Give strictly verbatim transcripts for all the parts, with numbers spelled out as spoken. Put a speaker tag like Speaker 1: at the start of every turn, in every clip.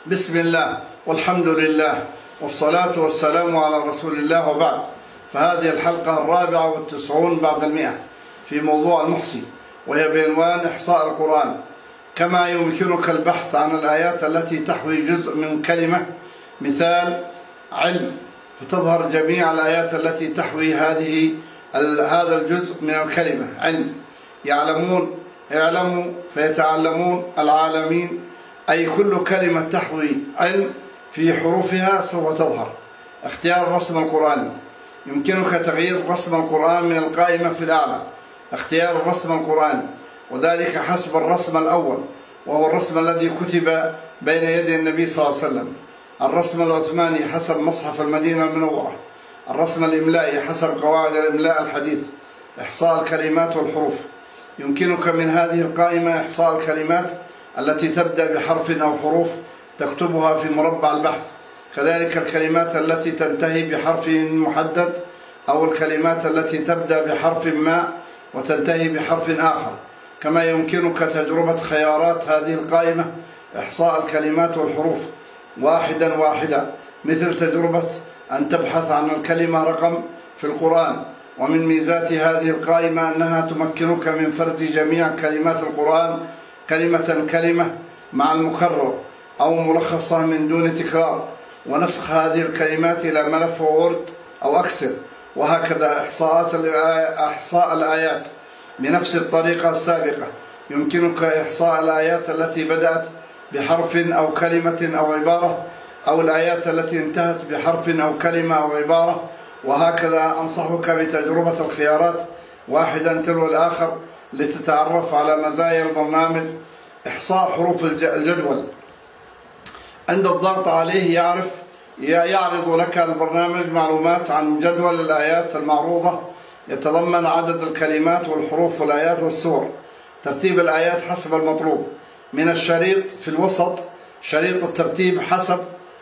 Speaker 1: بسم الله والحمد لله والصلاة والسلام على رسول الله، وبعد. فهذه الحلقة الرابعة والتسعون بعد المئة في موضوع المحصي، وهي بعنوان إحصاء القرآن. كما يمكنك البحث عن الآيات التي تحوي جزء من كلمة، مثال علم، فتظهر جميع الآيات التي تحوي هذه هذا الجزء من الكلمة. علم، يعلمون، اعلموا، فيتعلمون، العالمين، أي كل كلمة تحوي علم في حروفها سوف تظهر. اختيار الرسم القرآني، يمكنك تغيير رسم القرآن من القائمة في الأعلى. اختيار الرسم القرآني، وذلك حسب الرسم الأول، وهو الرسم الذي كتب بين يدي النبي صلى الله عليه وسلم. الرسم العثماني حسب مصحف المدينة المنورة. الرسم الإملائي حسب قواعد الإملاء الحديث. إحصاء الكلمات والحروف، يمكنك من هذه القائمة إحصاء الكلمات التي تبدأ بحرف أو حروف تكتبها في مربع البحث، كذلك الكلمات التي تنتهي بحرف محدد، أو الكلمات التي تبدأ بحرف ما وتنتهي بحرف آخر. كما يمكنك تجربة خيارات هذه القائمة إحصاء الكلمات والحروف واحدا واحدا، مثل تجربة أن تبحث عن الكلمة رقم في القرآن. ومن ميزات هذه القائمة أنها تمكنك من فرز جميع كلمات القرآن كلمة كلمة مع المكرر أو ملخصة من دون تكرار، ونسخ هذه الكلمات إلى ملف وورد أو أكسل. وهكذا إحصاءات إحصاء الآيات بنفس الطريقة السابقة. يمكنك إحصاء الآيات التي بدأت بحرف أو كلمة أو عبارة، أو الآيات التي انتهت بحرف أو كلمة أو عبارة. وهكذا أنصحك بتجربة الخيارات واحدا تلو الآخر لتتعرف على مزايا البرنامج. إحصاء حروف الجدول، عند الضغط عليه يعرف يعرض لك البرنامج معلومات عن جدول الآيات المعروضة، يتضمن عدد الكلمات والحروف والآيات والسور. ترتيب الآيات حسب المطلوب. من الشريط في الوسط شريط الترتيب حسب،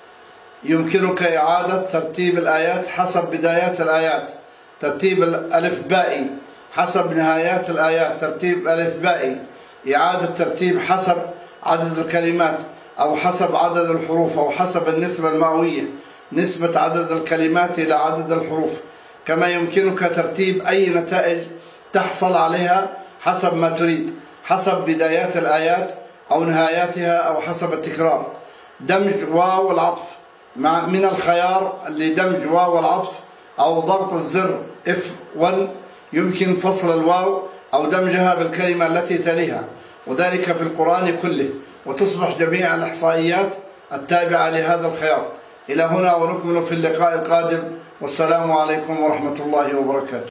Speaker 1: يمكنك إعادة ترتيب الآيات حسب بدايات الآيات. ترتيب الألف بائي حسب نهايات الآيات. ترتيب ألف بائي. إعادة ترتيب حسب عدد الكلمات، أو حسب عدد الحروف، أو حسب النسبة المئوية، نسبة عدد الكلمات إلى عدد الحروف. كما يمكنك ترتيب أي نتائج تحصل عليها حسب ما تريد، حسب بدايات الآيات أو نهاياتها، أو حسب التكرار. دمج واو العطف، مع من الخيار لدمج واو العطف أو ضغط الزر إف واحد يمكن فصل الواو أو دمجها بالكلمة التي تليها، وذلك في القرآن كله، وتصبح جميع الإحصائيات التابعة لهذا الخيار. إلى هنا ونكمل في اللقاء القادم، والسلام عليكم ورحمة الله وبركاته.